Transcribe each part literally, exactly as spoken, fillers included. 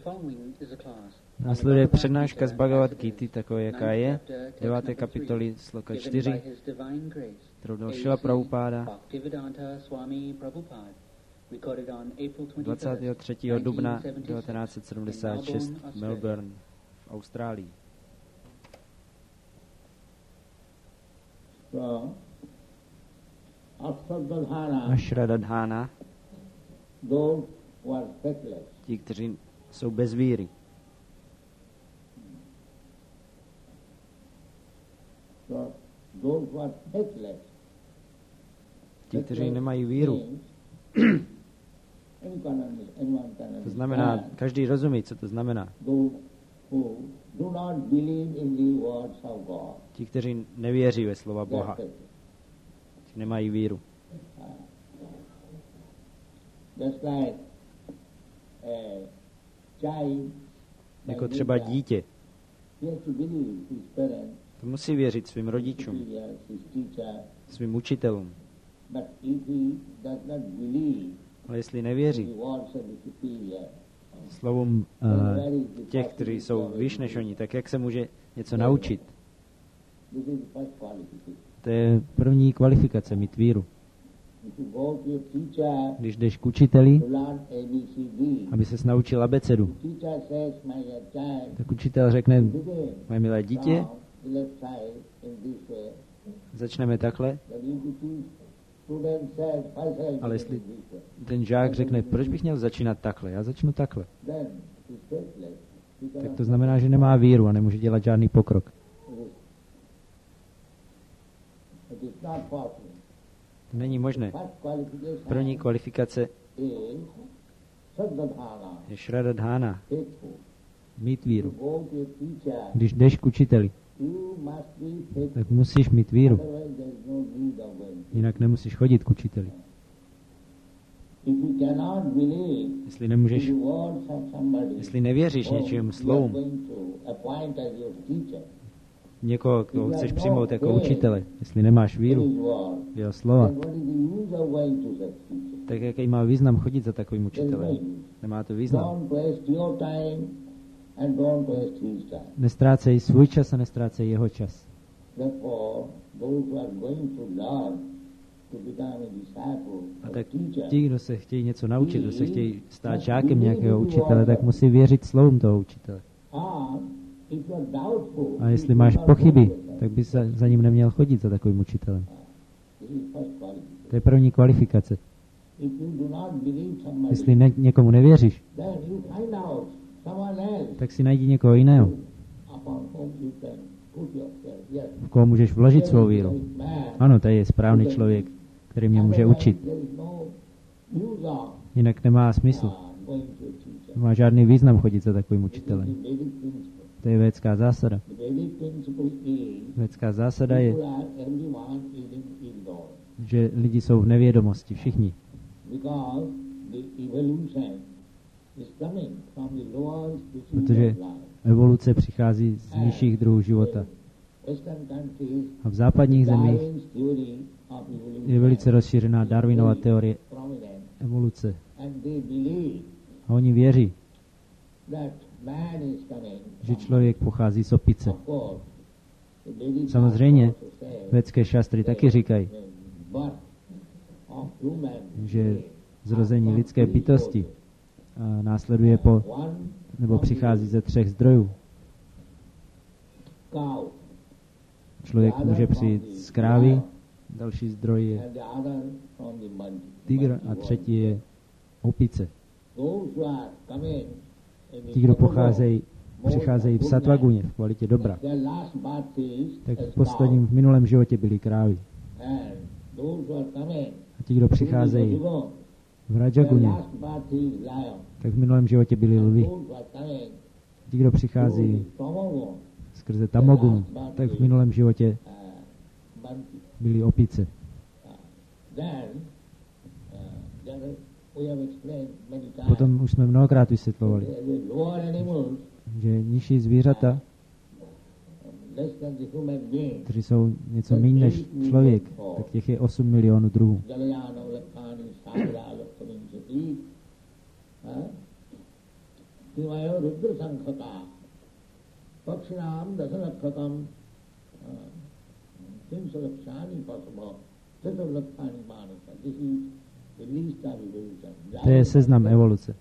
Následuje přednáška z Bhagavad Gity, takové jaká je, deváté kapitoly, sloka čtyři, kterou dal Šrila Prabhupáda dvacátého třetího dubna devatenáct set sedmdesát šest v Melbourne v Austrálii. Ashradadhana, ti, kteří jsou bez víry. Ti, kteří nemají víru. To znamená, každý rozumí, co to znamená. Ti, kteří nevěří ve slova Boha. Ti nemají víru. Jako třeba dítě. To musí věřit svým rodičům, svým učitelům. Ale jestli nevěří slovům uh, těch, kteří jsou výš než oni, tak jak se může něco naučit? To je první kvalifikace, mít víru. Když jdeš k učiteli, aby ses naučil abecedu, tak učitel řekne, moje milé dítě, začneme takhle, ale jestli ten žák řekne, proč bych měl začínat takhle, já začnu takhle, tak to znamená, že nemá víru a nemůže dělat žádný pokrok. To není možné. První kvalifikace je Shradadhana, mít víru. Když jdeš k učiteli, tak musíš mít víru. Jinak nemusíš chodit k učiteli. Jestli nemůžeš, jestli nevěříš něčím slovům, někoho, koho chceš přijmout jako učitele, jestli nemáš víru v jeho slova, tak jaký má význam chodit za takovým učitelem? Nemá to význam. Nestrácej svůj čas a nestrácej jeho čas. A tak ti, kdo se chtějí něco naučit, kdo se chtějí stát žákem nějakého učitele, tak musí věřit slovům toho učitele. A jestli máš pochyby, tak bys za, za ním neměl chodit za takovým učitelem. To je první kvalifikace. Jestli ne, někomu nevěříš, tak si najdi někoho jiného, v koho můžeš vložit svou víru. Ano, to je správný člověk, který mě může učit. Jinak nemá smysl. Nemá žádný význam chodit za takovým učitelem. To je védská zásada. Védská zásada je, že lidi jsou v nevědomosti, všichni. Protože evoluce přichází z nižších druhů života. A v západních zemích je velice rozšířená Darwinova teorie evoluce. A oni věří, že člověk pochází z opice. Samozřejmě védské šastry taky říkají, že zrození lidské bytosti následuje po, nebo přichází ze třech zdrojů. Člověk může přijít z krávy, další zdroj je tygr a třetí je opice. Ti, kdo pocházejí, přicházejí v sattvaguně, v kvalitě dobra, tak v posledním, v minulém životě byli krávy. A ti, kdo přicházejí v rajaguně, tak v minulém životě byli lvi. Ti, kdo přichází skrze tamogun, tak v minulém životě byli opice. Potom už jsme mnohokrát vysvětlovali, že nižší zvířata, kteří jsou něco méně než člověk, tak těch je osm milionů druhů. To je seznam evoluce.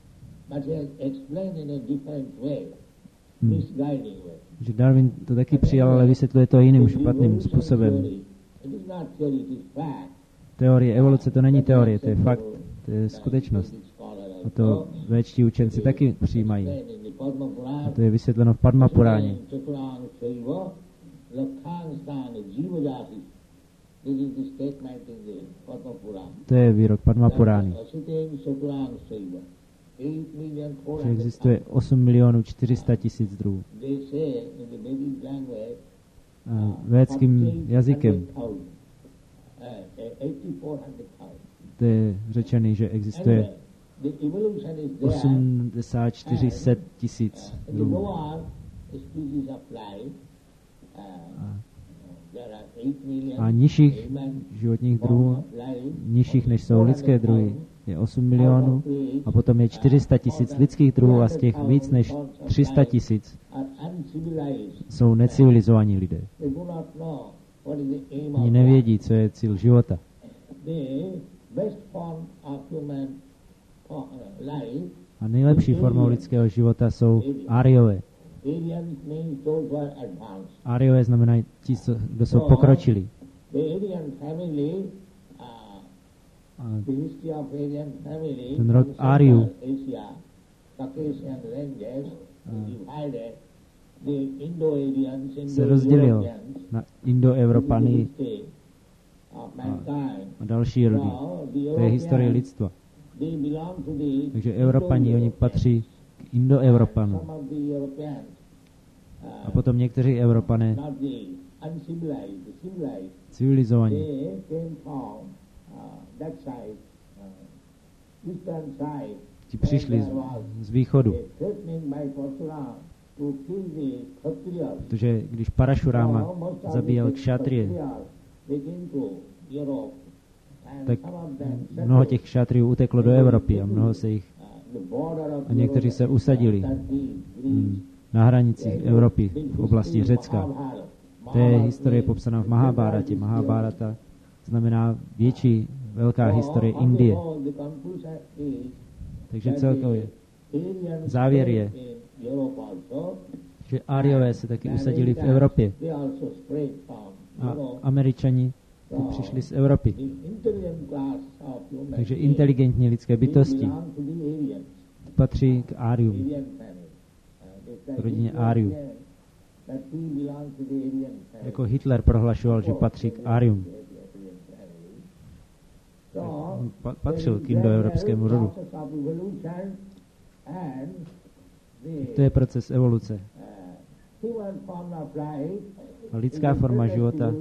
Hmm. Že Darwin to taky přijal, ale vysvětluje to jiným špatným způsobem. Teorie evoluce to není teorie, to je fakt, to je skutečnost. A to véčtí učenci taky přijímají. A to je vysvětleno v Padma Puráně. To je výrok Padma Purány. Že existuje osm milionů čtyři sta tisíc druhů. A védským jazykem to je řečený, že existuje osmdesát čtyři set tisíc druhů. A nižších životních druhů, nižších než jsou lidské druhy, je osm milionů a potom je čtyři sta tisíc lidských druhů a z těch víc než tři sta tisíc jsou necivilizovaní lidé. Oni nevědí, co je cíl života. A nejlepší formou lidského života jsou Áriové. Áriové znamenají ti, kdo jsou pokročilí. A ten rod Áriů se rozdělil na Indoevropany a další rody. To je historie lidstva. Takže Evropani, oni patří k Indoevropanům. A potom někteří Evropané, civilizovaní, ti přišli z, z východu. Protože když Parašuráma zabíjel kšatrie, tak mnoho těch kšatriů uteklo do Evropy a mnoho se jich a někteří se usadili na hranicích Evropy v oblasti Řecka. To je historie popsaná v Mahabharatě. Mahabharata znamená větší, velká historie Indie. Takže celkově závěr je, že Áriové se taky usadili v Evropě. A Američani ty přišli z Evropy. Takže inteligentní lidské bytosti patří k Áriům, k rodině Áriů. Jako Hitler prohlašoval, že patří k Áriům. Patřil k indoevropskému rodu. To je proces evoluce. A lidská forma života,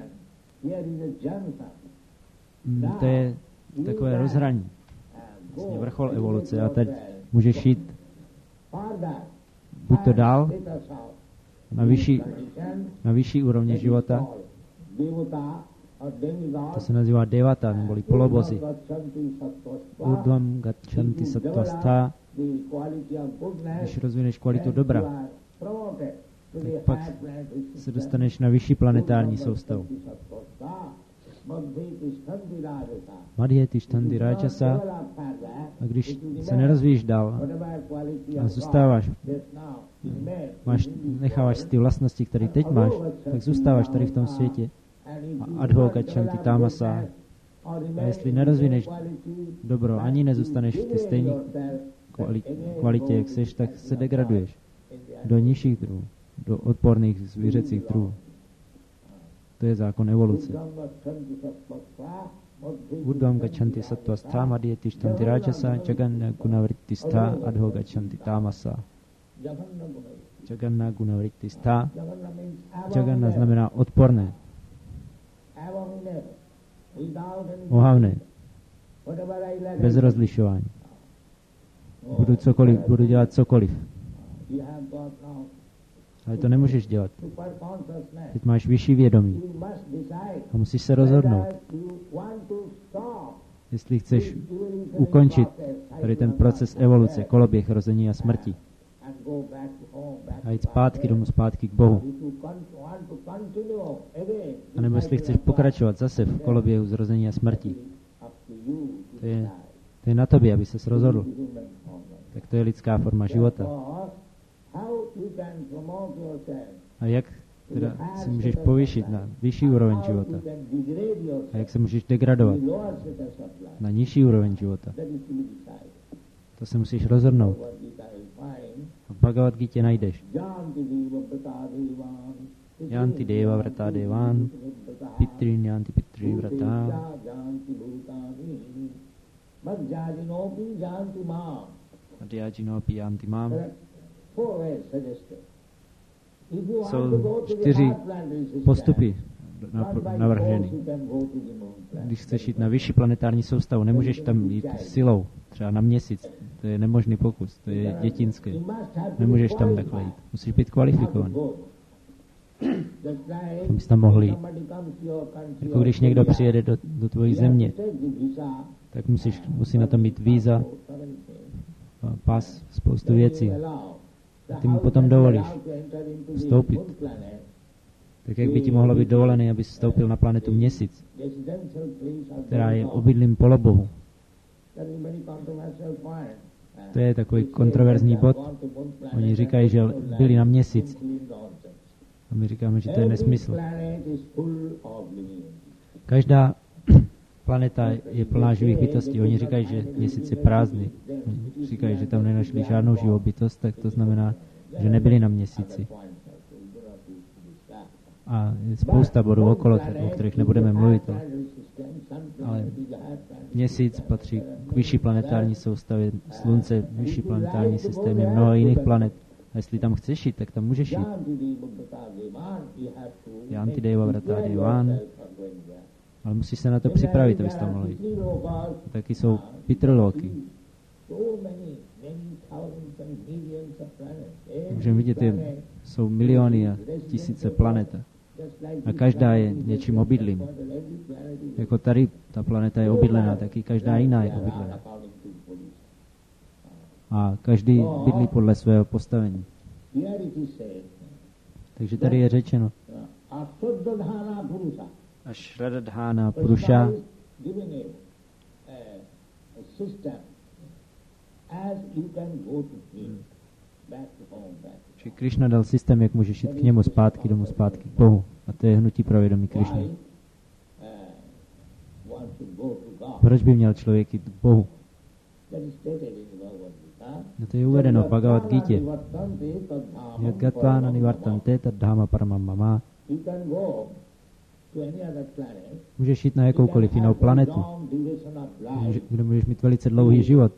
to je takové rozhraní. Vlastně vrchol evoluce. A teď můžeš jít buď to dál, na vyšší, na vyšší úrovně života, to se nazývá devata, neboli polobozy. Urdhvam gachanti sattvastha. Když rozvineš kvalitu dobra, tak pak se dostaneš na vyšší planetární soustavu. Madhye tištanti rajasa. A když se nerozvíjíš dál a zůstáváš, máš, necháváš ty vlastnosti, které teď máš, tak zůstáváš tady v tom světě. A adho gachanti tamasa. A jestli nerozvineš dobro, ani nezůstaneš v té stejné kvalitě, jak seš, tak se degraduješ do nižších druhů, do odporných zvířecích druhů. To je zákon evoluce. Urdhvam gachanti sattvastha madhye tištanti rajasa jaganna gunavrittistha adho gachanti tamasa. Jaganna gunavrittistha. Jaganna znamená odporné. Ohavné. Bez rozlišování. Budu cokoliv, budu dělat cokoliv. Ale to nemůžeš dělat. Teď máš vyšší vědomí. A musíš se rozhodnout. Jestli chceš ukončit tady ten proces evoluce, koloběh rození a smrti. a jít zpátky domů, zpátky k Bohu. A nebo jestli chceš pokračovat zase v koloběhu zrození a smrti, to je, to je na tobě, aby ses rozhodl. Tak to je lidská forma života. A jak teda se můžeš povýšit na vyšší úroveň života? A jak se můžeš degradovat na nižší úroveň života? To se musíš rozhodnout. A v Bhagavad Gita najdeš. Yanti deva vrata devan, pitrin yanti pitri vrata, madhyajinopi yanti mám. Jsou čtyři postupy navrženy. Když chceš jít na vyšší planetární soustavu, nemůžeš tam jít silou, třeba na měsíc. To je nemožný pokus, to je dětinské. Nemůžeš tam takhle jít. Musíš být kvalifikovaný. Abys tam mohl jít. Jako když někdo přijede do, do tvojí země, tak musíš, musí na tom mít víza, pas, spoustu věcí. A ty mu potom dovolíš vstoupit. Tak jak by ti mohlo být dovolené, abys vstoupil na planetu Měsíc, která je obydlým polobohu. To je takový kontroverzní bod. Oni říkají, že byli na Měsíci. A my říkáme, že to je nesmysl. Každá planeta je plná živých bytostí. Oni říkají, že Měsíc je prázdný. Oni říkají, že tam nenašli žádnou živou bytost, tak to znamená, že nebyli na Měsíci. A je spousta bodů okolo, o kterých nebudeme mluvit. Ale Měsíc patří k vyšší planetární soustavě, Slunce, vyšší planetární systém, je mnoho jiných planet. A jestli tam chceš jít, tak tam můžeš jít. Yanti deva vrata devan. Ale musíš se na to připravit, abys tam mohl jít. A taky jsou pitrloky. Můžeme vidět, že jsou miliony a tisíce planet. A každá je něčím obydlým. Jako tady ta planeta je obydlená, tak i každá jiná je obydlená. A každý bydlí podle svého postavení. Takže tady je řečeno Ashradadhana Purusha Či Krishna dal systém, jak můžeš jít k němu zpátky, domů zpátky k Bohu. A to je hnutí pravědomí Krishny. Proč by měl člověk jít k Bohu? No to je uvedeno v Bhagavad Gita. Yadgatvána nivartante tad dháma paramam mama. Můžeš jít na jakoukoliv jinou planetu, kde můžeš mít velice dlouhý život.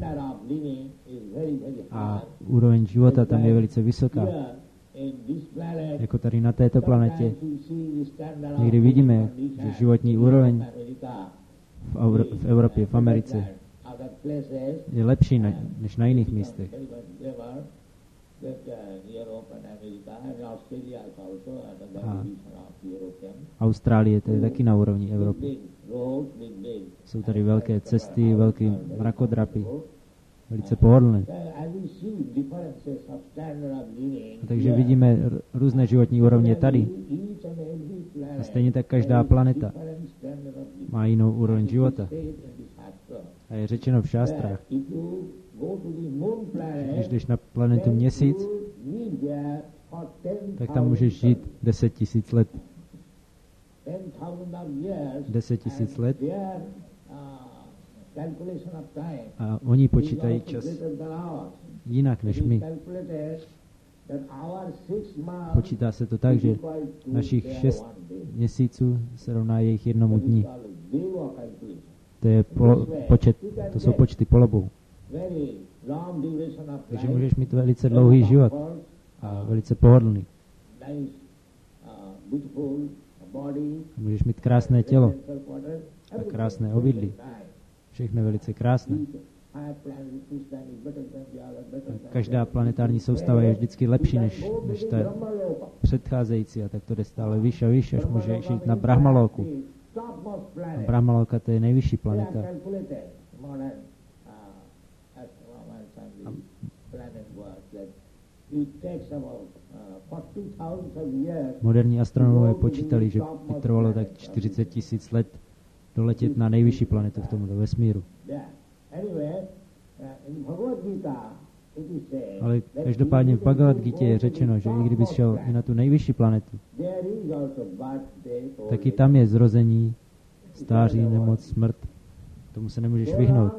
A úroveň života tam je velice vysoká. Jako tady na této planetě. Někdy vidíme, že životní úroveň v, Euro- v Evropě, v Americe je lepší na, než na jiných místech. A Austrálie, to je taky na úrovni Evropy. Jsou tady velké cesty, velké mrakodrapy, velice pohodlné. A takže vidíme r- různé životní úrovně tady. A stejně tak každá planeta má jinou úroveň života. A je řečeno v šástrách, když jdeš na planetu Měsíc, tak tam můžeš žít deset tisíc let. Deset tisíc let. A oni počítají čas jinak než my. Počítá se to tak, že našich šest měsíců se rovná jejich jednomu dní. To je polo, počet, to jsou počty polobů. Takže můžeš mít velice dlouhý život a velice pohodlný. A můžeš mít krásné tělo a krásné obydlí. Všechno velice krásné. A každá planetární soustava je vždycky lepší než, než ta předcházející a tak to jde stále výš a výš, až můžeš jít na Brahmaloku. A Brahmaloka to je nejvyšší planeta. A Moderní astronomové počítali, že by trvalo tak čtyřicet tisíc let doletět na nejvyšší planetu v tomto vesmíru. Ale každopádně v Bhagavad Gita je řečeno, že i kdyby šel i na tu nejvyšší planetu, tak i tam je zrození, stáří, nemoc, smrt. Tomu se nemůžeš vyhnout.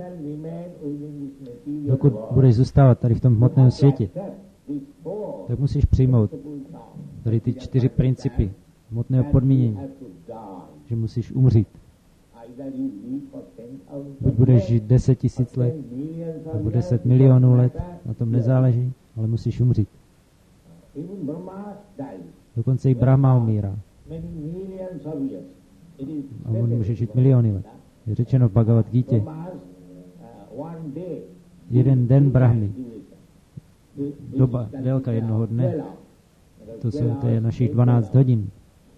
Dokud budeš zůstávat tady v tom hmotném světě, tak musíš přijmout tady ty čtyři principy hmotného podmínění, že musíš umřít. Buď budeš žít deset tisíc let, nebo deset milionů let, na tom nezáleží, ale musíš umřít. Dokonce i Brahma umírá. A on může žít miliony let. Je řečeno v Bhagavad Gita, jeden den Brahmy, doba, délka jednoho dne, to, jsou, to je našich dvanáct hodin.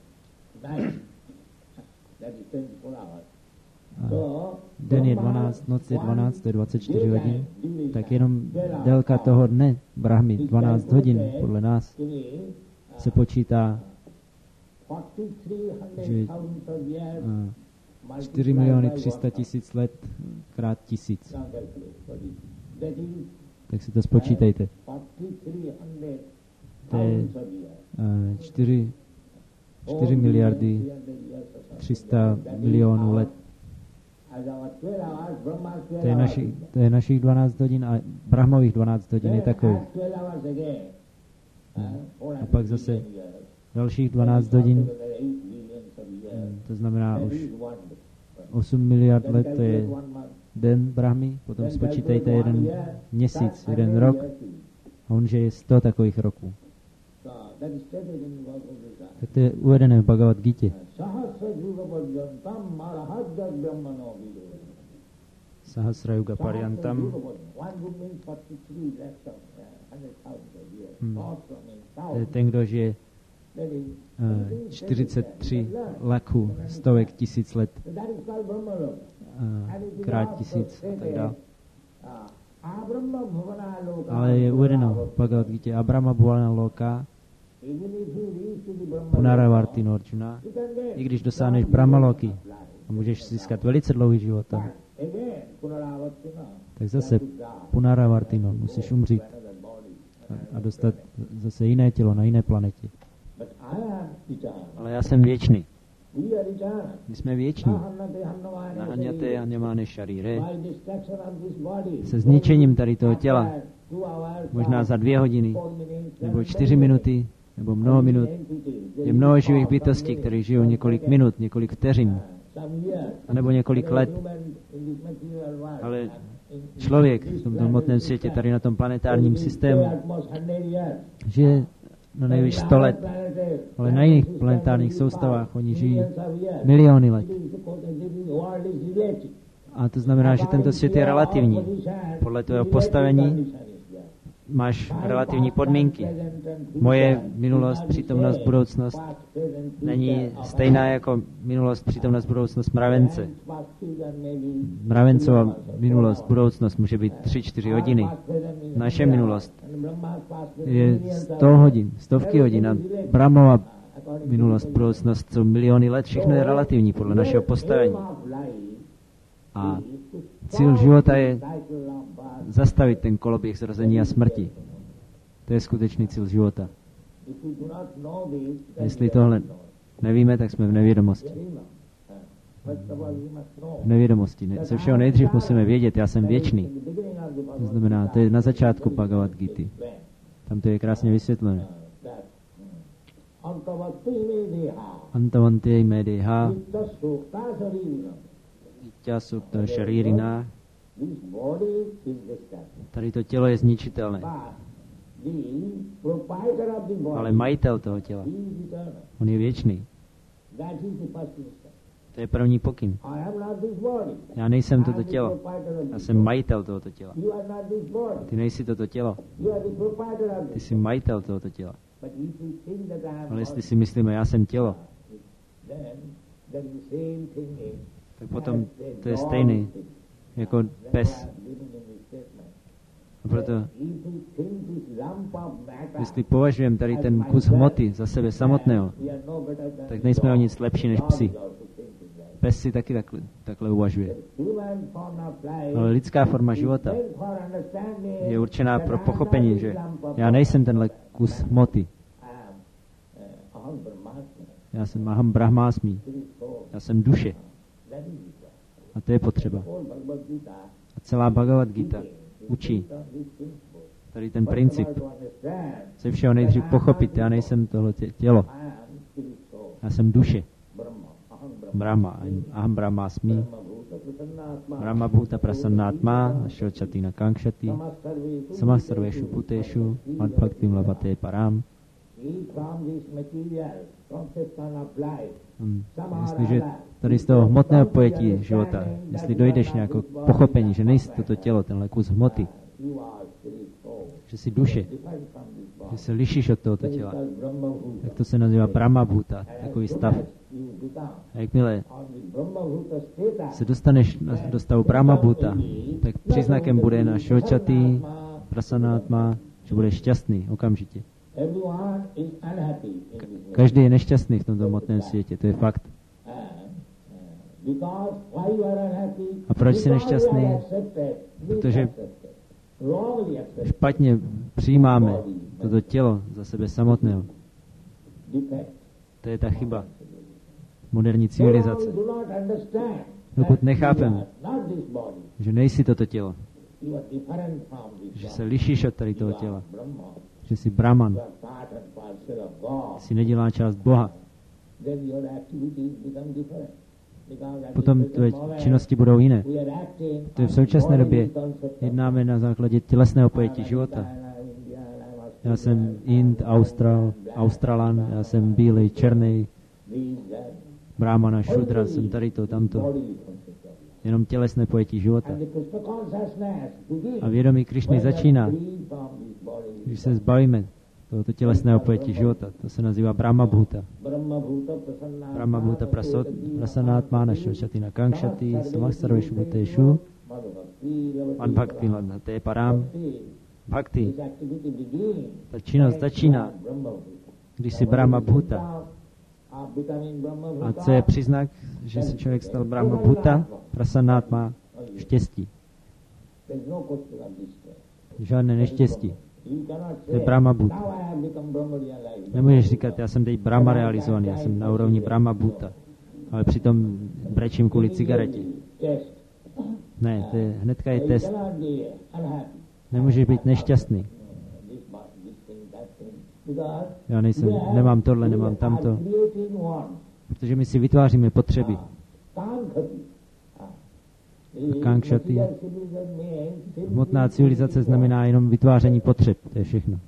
A den je dvanáct, noc je dvanáct, to je dvacet čtyři hodin, tak jenom délka toho dne Brahmy, dvanáct hodin, podle nás, se počítá, že čtyři miliony tři sta tisíc let krát tisíc. Tak si to spočítejte. To je čtyři miliardy tři sta milionů let. To je, naši, to je našich dvanáct hodin a Brahmových dvanáct hodin je takových. A pak zase dalších dvanáct hodin, to znamená už osm miliard let, to je den Brahmy, potom spočítejte jeden měsíc, jeden rok, a on že je sto takových roků. Tak to je uvedené v Bhagavad Gita. Sahasrayuga Paryantam. Hmm. To je ten, kdo žije uh, čtyřicet tři laků, stovek tisíc let, uh, krát tisíc a tak dále. Ale je uvedeno v Bhagavad Gita Abrahma Bhuvana Loka Punaravartino Arjuna. I když dosáhneš Brahmaloky a můžeš získat velice dlouhý život tam, tak zase Punaravartino, musíš umřít a, a dostat zase jiné tělo na jiné planetě. Ale já jsem věčný. My jsme věční. Nahaňate haňamáne šaríre. Se zničením tady toho těla, možná za dvě hodiny, nebo čtyři minuty, nebo mnoho minut, je mnoho živých bytostí, které žijou několik minut, několik vteřin, nebo několik let. Ale člověk v tomto hmotném světě, tady na tom planetárním systému, žije na nejvíc sto let, ale na jiných planetárních soustavách oni žijí miliony let. A to znamená, že tento svět je relativní. Podle tvého postavení máš relativní podmínky. Moje minulost, přítomnost, budoucnost není stejná jako minulost, přítomnost, budoucnost mravence. Mravencová minulost, budoucnost může být tři čtyři hodiny. Naše minulost je sto hodin, stovky hodin a Brahmova minulost, budoucnost jsou miliony let. Všechno je relativní podle našeho postavení. A cíl života je zastavit ten koloběh zrození a smrti. To je skutečný cíl života. A jestli tohle nevíme, tak jsme v nevědomosti. V nevědomosti. Ne, ze všeho nejdřív musíme vědět, já jsem věčný. To znamená, to je na začátku Bhagavad Gita. Tam to je krásně vysvětlené. Antavante me deha Nitya sukta sharirina. Tady to tělo je zničitelné. Ale majitel toho těla, on je věčný. To je první pokyn. Já nejsem toto tělo. Já jsem majitel tohoto těla. Ty nejsi toto tělo. Ty jsi majitel tohoto těla. Ale jestli si myslíme, já jsem tělo, tak potom to je stejný jako pes, A proto, jestli považujeme tady ten kus hmoty za sebe samotného, tak nejsme o nic lepší než psi. Pes si taky takhle, takhle uvažuje. Ale lidská forma života je určená pro pochopení, že já nejsem tenhle kus hmoty. Já jsem Aham Brahmásmi. Já jsem duše. A to je potřeba. A celá Bhagavad Gita učí tady ten princip. Se všeho nejdřív pochopit, já nejsem tohle tělo. Já jsem duše. Brahma, Aham Brahmásmi. Brahma Bhuta Prasannatma, Ashvachati Nakankshati, Samah Sarveshu Bhuteshu, Madbhaktim Labhate Param. Hmm. Jestliže tady z toho hmotného pojetí života, jestli dojdeš nějakou pochopení, že nejsi toto tělo, tenhle kus hmoty, že jsi duše, že se lišíš od tohoto těla, tak to se nazývá Brahma Bhuta, takový stav. A jakmile se dostaneš do stavu Brahma Bhuta, tak příznakem bude na Shvachati, Prasannatma, že budeš šťastný okamžitě. Každý je nešťastný v tomto hmotném světě, to je fakt. A proč jsi nešťastný? Protože špatně přijímáme toto tělo za sebe samotného. To je ta chyba moderní civilizace. Dokud nechápeme, že nejsi toto tělo, že se lišíš od tady toho těla, že jsi Brahman, si nedělá část Boha, potom tvé činnosti budou jiné. To je v současné době jednáme na základě tělesného pojetí života. Já jsem Ind, Austral, Australan, já jsem bílej, černý, Brahmana, Šudra, jsem tady to, tamto. Jenom tělesné pojetí života. A vědomí Krišny začíná, když se zbavíme tohoto tělesného pojetí života. To se nazývá Brahma Bhuta. Brahma Bhuta Prasannatma Ashvachati Nakankshati Samah Sarveshu Bhuteshu Madbhaktim Labhate Param. Bhakti. Ta činnost začíná, když si Brahma Bhuta. A co je příznak, že se člověk stal Brahma Bhuta? Prasannatma, štěstí. Žádné neštěstí. To je Brahma Bhuta. Nemůžeš říkat, já jsem teď Brahma realizovaný, já jsem na úrovni Brahma Bhuta, ale přitom brečím kvůli cigaretě. Ne, to je, hnedka je test. Nemůžeš být nešťastný. Já nejsem, nemám tohle, nemám tamto. Protože my si vytváříme potřeby. Kankshati. Hmotná civilizace znamená jenom vytváření potřeb. To je všechno.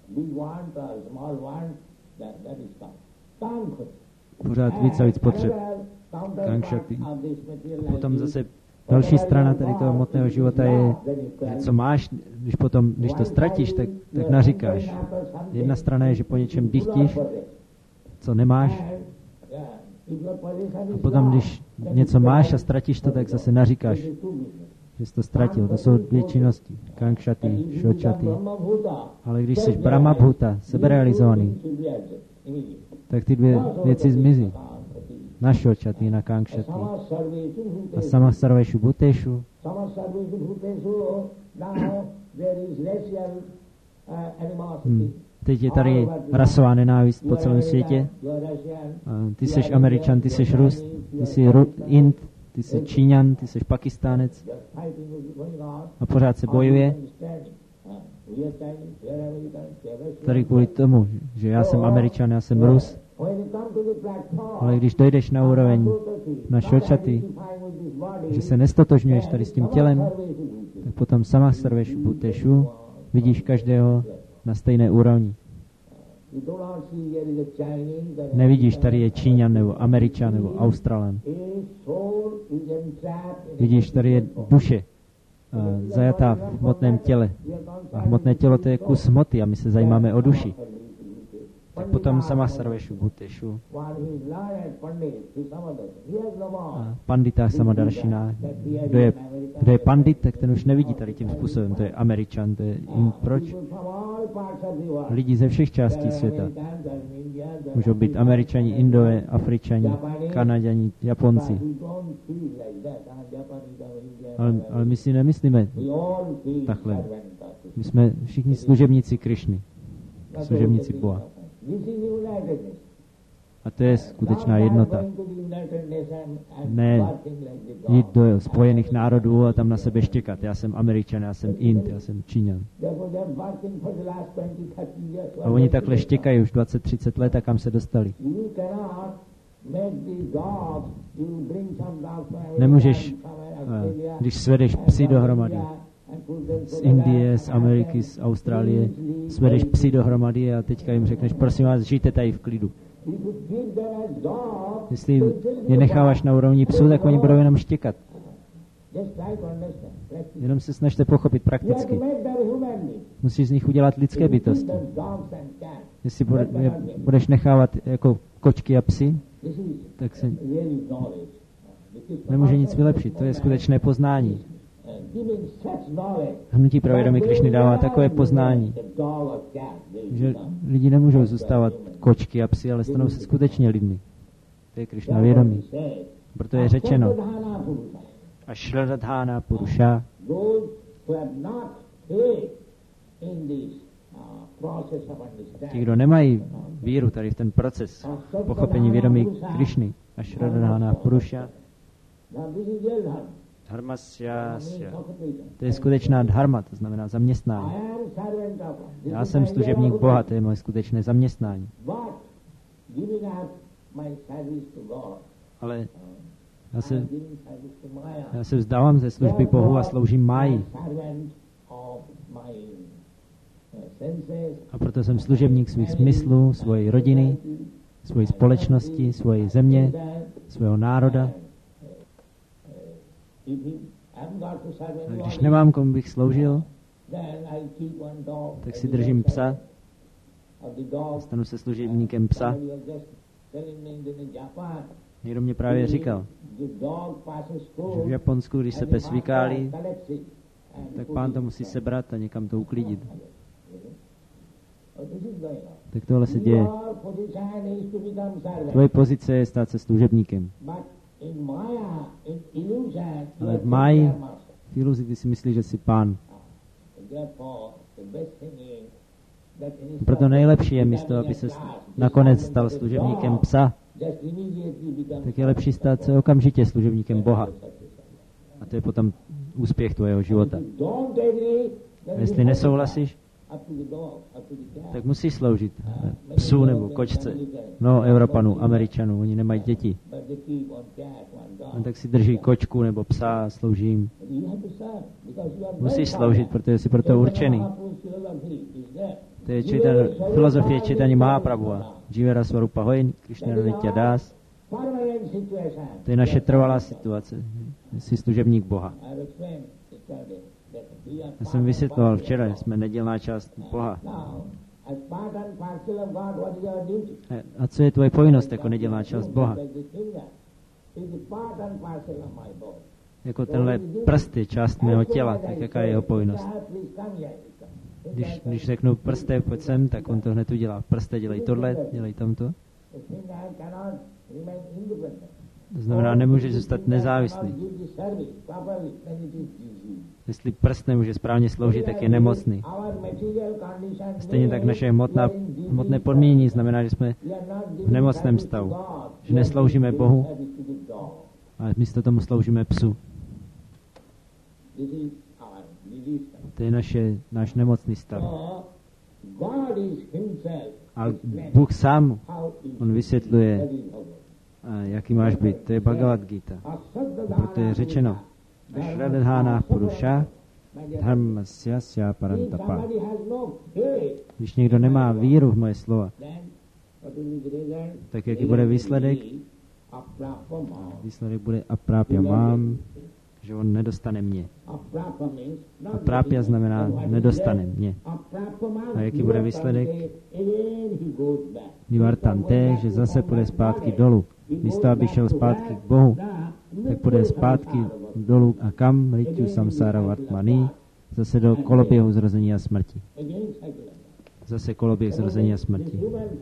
Pořád víc a víc potřeb. Kankshati. Potom zase další strana tady toho hmotného života je, že co máš, když potom, když to ztratíš, tak, tak naříkáš. Jedna strana je, že po něčem dychtíš, co nemáš. A potom, když něco máš a ztratíš to, tak zase naříkáš, že jsi to ztratil. To jsou dvě činnosti. Kankshati, Shvachati. Ale když jsi Brahma Bhuta, seberealizovaný, tak ty dvě věci zmizí. Na Shvachati, na Kankshati. A Samah Sarveshu Bhuteshu. Hmm. Teď je tady rasová nenávist po celém světě. A ty jsi Američan, ty jsi Rus, ty jsi Ru- Ind, ty jsi Číňan, ty jsi Pakistánec. A pořád se bojuje. Tady kvůli tomu, že já jsem Američan, já jsem Rus. Ale když dojdeš na úroveň na Shvachati, že se nestotožňuješ tady s tím tělem, tak potom Samah Sarveshu Bhuteshu vidíš každého na stejné úrovni. Nevidíš, tady je Číňan, nebo Američan, nebo Australan. Vidíš, tady je duše uh, zajatá v hmotném těle. A hmotné tělo to je kus hmoty a my se zajímáme o duši. tak potom Samasarveshu Bhuteshu. A Pandita Samadarshina. Kdo je, kdo je pandit, tak ten už nevidí tady tím způsobem. To je Američan, to je jim proč? Lidi ze všech částí světa. Můžou být Američani, Indové, Afričani, Kanaďani, Japonci. Ale, ale my si nemyslíme takhle. My jsme všichni služebníci Krišny. Služebníci Boha. A to je skutečná jednota. Ne jít do Spojených národů a tam na sebe štěkat. Já jsem Američan, já jsem Ind, já jsem Číňan. A oni takhle štěkají už dvacet třicet let a kam se dostali. Nemůžeš, když svedeš psy dohromady, z Indie, z Ameriky, z Austrálie, svedeš psy dohromady a teďka jim řekneš, prosím vás, žijte tady v klidu. Jestli je necháváš na úrovni psů, tak oni budou jenom štěkat. Jenom se snažte pochopit prakticky. Musíš z nich udělat lidské bytosti. Jestli budeš nechávat jako kočky a psy, tak se nemůže nic vylepšit. To je skutečné poznání. Hnutí pravědomí Krišny dává takové poznání, že lidi nemůžou zůstávat kočky a psy, ale stanou se skutečně lidmi. To je Krišna vědomí. Proto je řečeno Ashradhana Purusha, ti, kdo nemají víru tady v ten proces pochopení vědomí Krišny, Ashradhana Purusha, dharmasya, to je skutečná dharma, to znamená zaměstnání. Já jsem služebník Boha, to je moje skutečné zaměstnání. Ale já se, já se vzdávám ze služby Bohu a sloužím Máji. A proto jsem služebník svých smyslů, svojí rodiny, svojí společnosti, svojí země, svého národa. A když nemám, komu bych sloužil, tak si držím psa, stanu se služebníkem psa. Někdo mě právě říkal, že v Japonsku, když se pes vykálí, tak pán to musí sebrat a někam to uklidit. Tak tohle se děje. Tvoje pozice je stát se služebníkem. Ale v máji, v iluzi, ty si myslíš, že jsi pán. Proto nejlepší je místo, aby se nakonec stal služebníkem psa, tak je lepší stát se okamžitě služebníkem Boha. A to je potom úspěch tvého života. A jestli nesouhlasíš, tak musíš sloužit psu nebo kočce. No, Evropanů, Američanů, oni nemají děti. A tak si drží kočku nebo psa a slouží jim. Musíš sloužit, protože jsi proto určený. To je četan, filozofie Chaitanya Mahaprabhu. Jivera Swarupa Hoin, Krishna Nitya Das. To je naše trvalá situace. Jsi služebník Boha. Já jsem vysvětloval včera, že jsme nedělná část Boha. A co je tvoje povinnost jako nedělná část Boha? Jako tenhle prst je část mého těla, tak jaká je jeho povinnost? Když, když řeknu prste, pojď sem, tak on to hned udělá. Prste, dělej tohle, dělej tamto. To znamená, nemůže zůstat nezávislý. Jestli prst nemůže správně sloužit, tak je nemocný. Stejně tak naše hmotná, hmotné podmínění znamená, že jsme v nemocném stavu. Že nesloužíme Bohu, ale místo tomu sloužíme psu. To je naše, náš nemocný stav. A Bůh sám, on vysvětluje, jaký máš být. To je Bhagavad Gita. Proto je řečeno, Ashradhana Purusha dharmasya sya parantapa. Když někdo nemá víru v moje slova, tak jaký bude výsledek? Výsledek bude aprapya mám, že on nedostane mě. A prápja znamená nedostane mě. A jaký bude výsledek? Nivartante, že zase půjde zpátky dolů. Místo, aby šel zpátky k Bohu, tak půjde zpátky dolů a kam? Mrityu samsára vartmani, zase do koloběhu zrození a smrti. Zase koloběh zrození a smrti.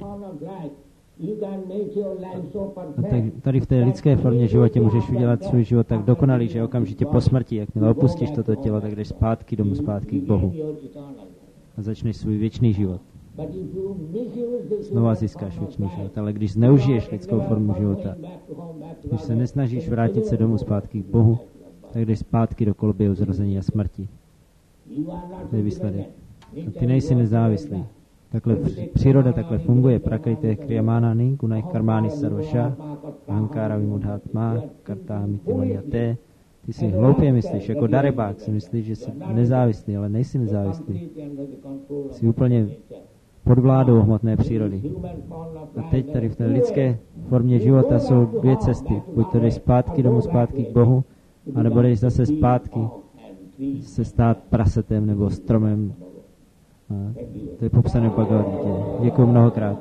A tak tady v té lidské formě životě můžeš udělat svůj život tak dokonalý, že okamžitě po smrti, jakmile opustíš toto tělo, tak jdeš zpátky domů, zpátky k Bohu. A začneš svůj věčný život. Znova získáš věčný život. Ale když zneužiješ lidskou formu života, když se nesnažíš vrátit se domů zpátky k Bohu, tak jdeš zpátky do koloběhu zrození a smrti. To je výsledek. A ty nejsi nezávislý. Takhle příroda takhle funguje. Prakriti kriyamánani gunai karmáni sarvaša ahankara vimudhatma kartámiti manjate. Ty si hloupě myslíš, jako darebák si myslíš, že jsi nezávislý, ale nejsi nezávislý. Jsi úplně pod vládou hmotné přírody. A teď tady v té lidské formě života jsou dvě cesty. Buď to jdeš zpátky domů, zpátky k Bohu, anebo jdeš zase zpátky se stát prasetem nebo stromem. A to je popsané v Bhagavad Gita. Děkuji mnohokrát.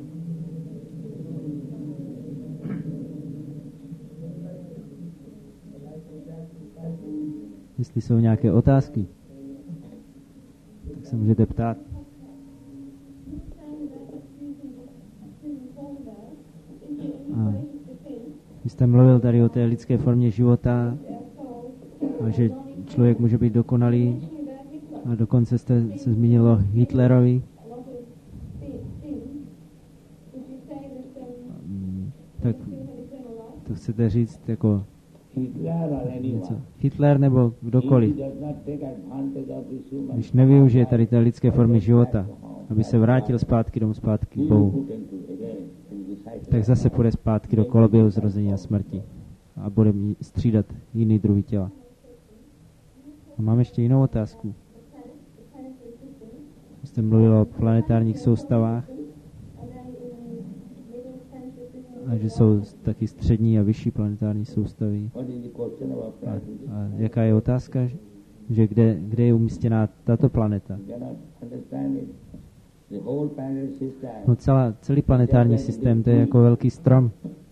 Jestli jsou nějaké otázky, tak se můžete ptát. A vy jste mluvil tady o té lidské formě života a že člověk může být dokonalý a dokonce jste se zmínilo Hitlerovi. Tak to chcete říct jako něco. Hitler nebo kdokoliv, když nevyužije tady té lidské formy života, aby se vrátil zpátky domů, zpátky k Bohu, tak zase půjde zpátky do koloběhu zrození a smrti a bude střídat jiný druhý těla. A mám ještě jinou otázku. Jste mluvil o planetárních soustavách a že jsou taky střední a vyšší planetární soustavy. A, a jaká je otázka? Že kde, kde je umístěná tato planeta? No celá, celý planetární systém, to je jako velký strom.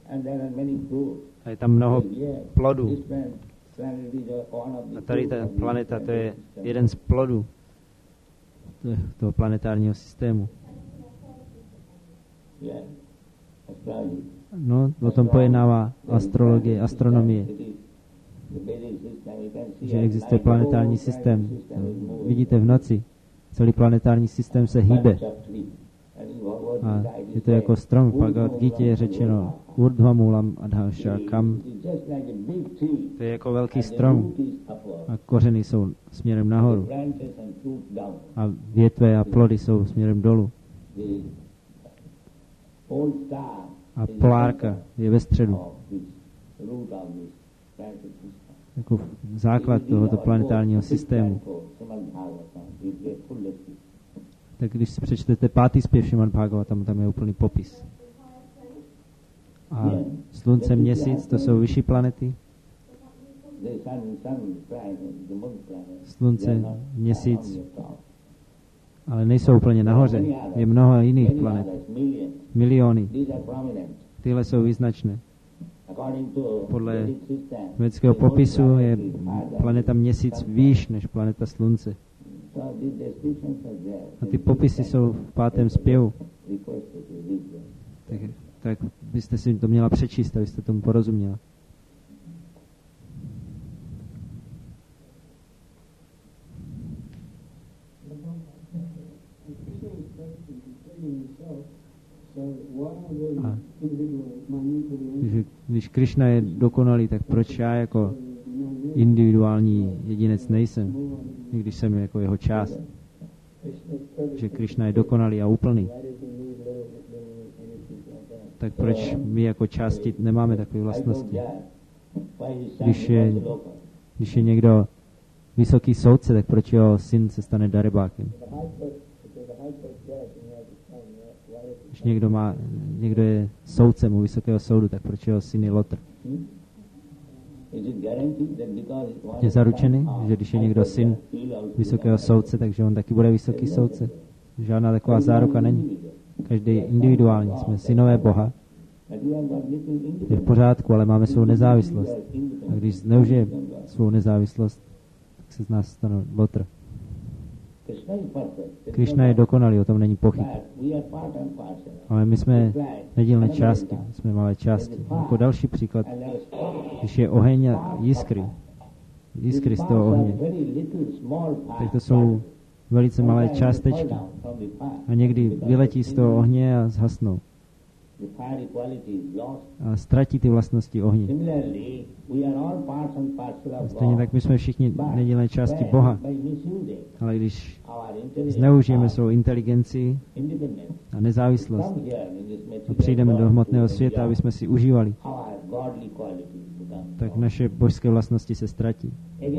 A je tam mnoho plodů. A tady ta planeta, to je jeden z plodů toho planetárního systému. No, o tom pojednává astrologie, astronomie. Že existuje planetární systém. Vidíte v noci, celý planetární systém se hýbe. A je to jako strom. V Bhagavad Gita je řečeno Urdhvamulam adhashakam. To je jako velký strom. A kořeny jsou směrem nahoru. A větve a plody jsou směrem dolů. A polárka je ve středu. Jako základ tohoto planetárního systému. Tak když si přečtete pátý zpěv Šrimad Bhagavatam, tam je úplný popis. A slunce, měsíc, to jsou vyšší planety. Slunce, měsíc, ale nejsou úplně nahoře. Je mnoho jiných planet. Miliony. Tyhle jsou význačné. Podle vědeckého popisu je planeta Měsíc výš než planeta Slunce. A ty popisy jsou v pátém zpěvu. Tak, tak byste si to měla přečíst, abyste tomu porozuměla. A když, když Krishna je dokonalý, tak proč já jako individuální jedinec nejsem, i když jsem jako jeho část? Že Krishna je dokonalý a úplný. Tak proč my jako části nemáme takové vlastnosti? Když je, když je někdo vysoký soudce, tak proč jeho syn se stane darebákem? Když někdo, má, někdo je soudcem u vysokého soudu, tak proč jeho syn je lotr? Je zaručený, že když je někdo syn vysokého soudce, takže on taky bude vysoký soudce. Žádná taková záruka není. Každý individuální. Jsme synové Boha. Je v pořádku, ale máme svou nezávislost. A když zneužije svou nezávislost, tak se z nás stane lotr. Krišna je dokonalý, o tom není pochyb. Ale my jsme nedílné části, jsme malé části. Jako další příklad, když je oheň a jiskry, jiskry z toho ohně, tak to jsou velice malé částečky. A někdy vyletí z toho ohně a zhasnou. A ztratí ty vlastnosti ohně. Stejně tak my jsme všichni nedílné části Boha. Ale když zneužijeme svou inteligenci a nezávislost a přijdeme do hmotného světa, aby jsme si užívali, tak naše božské vlastnosti se ztratí.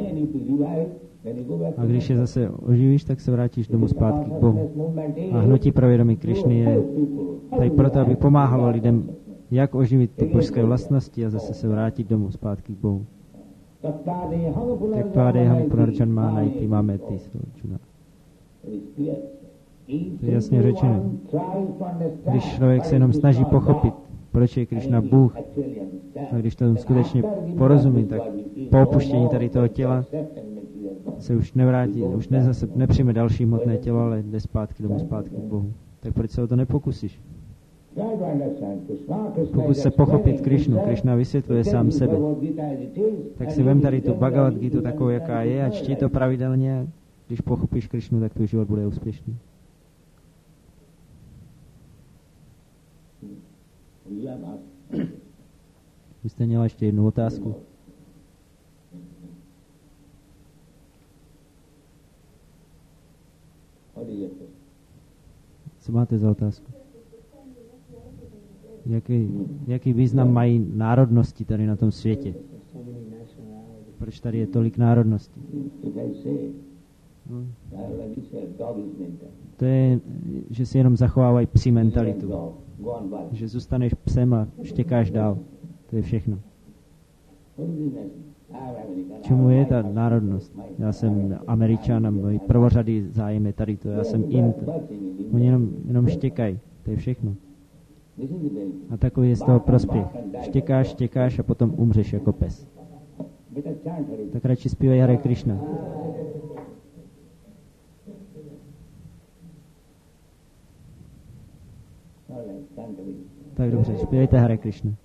A když je zase oživíš, tak se vrátíš domů zpátky k Bohu. A hnutí provědomí Krišny je tady proto, aby pomáhalo lidem, jak oživit ty božské vlastnosti a zase se vrátit domů zpátky k Bohu. Tak Tvádeham Punarjanmánajti máme ty Arjuna. To je jasně řečeno. Když člověk se jenom snaží pochopit, proč je Krišna Bůh, a když to skutečně porozumí, tak po opuštění tady toho těla se už nevrátí, už ne zase nepřijme další hmotné tělo, ale jde zpátky domů, zpátky k Bohu. Tak proč se o to nepokusíš? Pokus se pochopit Krišnu. Krišna vysvětluje sám sebe. Tak si vem tady tu Bhagavad Gita takovou, jaká je, a čti to pravidelně. Když pochopíš Krišnu, tak tvůj život bude úspěšný. Vy jste měla ještě jednu otázku. Co máte za otázku? Jaký, jaký význam mají národnosti tady na tom světě? Proč tady je tolik národností? No. To je, že si jenom zachovávají psí mentalitu. Že zůstaneš psem a štěkáš dál. To je všechno. Čemu je ta národnost? Já jsem Američan a můj prvořadý zájem je tady to. Já jsem Ind. Oni jenom, jenom štěkají. To je všechno. A takový je z toho prospěch. Štěkáš, štěkáš a potom umřeš jako pes. Tak radši zpívej Hare Krishna. Tak dobře, zpívejte Hare Krishna.